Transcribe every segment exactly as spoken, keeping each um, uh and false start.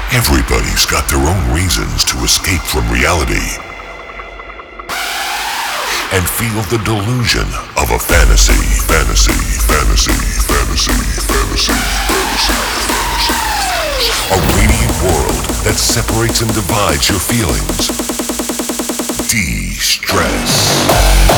Everybody's got their own reasons to escape from reality and feel the delusion of a fantasy, fantasy, fantasy, fantasy, fantasy, fantasy, fantasy. A radiant world that separates and divides your feelings. De-stress.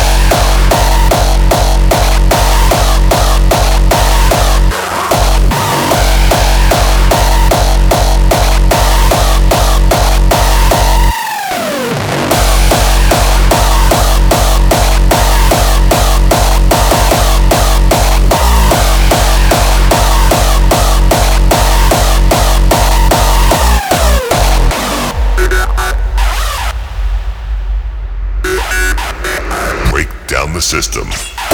Down the system.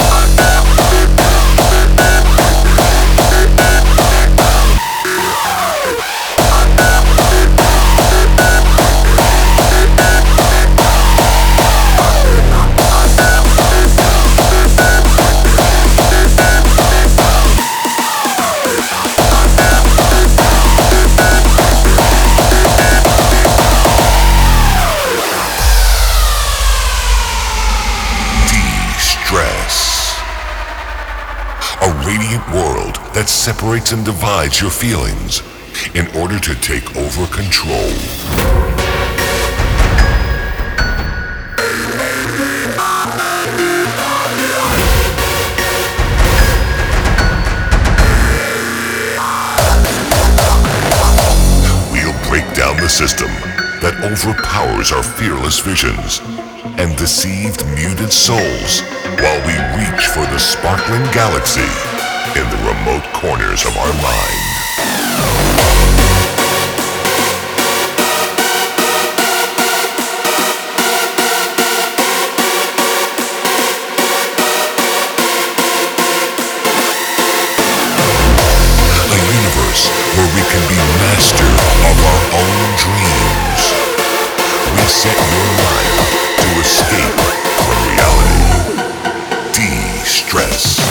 A radiant world that separates and divides your feelings in order to take over control. We'll break down the system that overpowers our fearless visions and deceived muted souls while we reach for the sparkling galaxy in the remote corners of our mind. A universe where we can be master of our own dreams. Reset your mind to escape from reality. De-stress.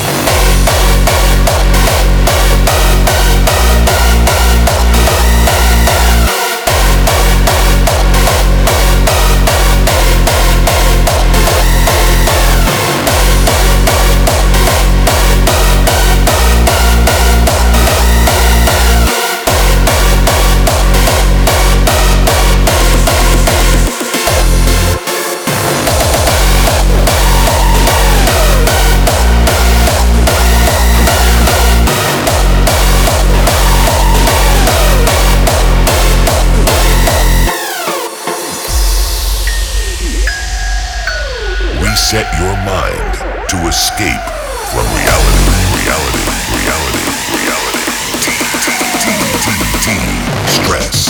Set your mind to escape from reality, reality, reality, reality. D, D, D, D, D, stress.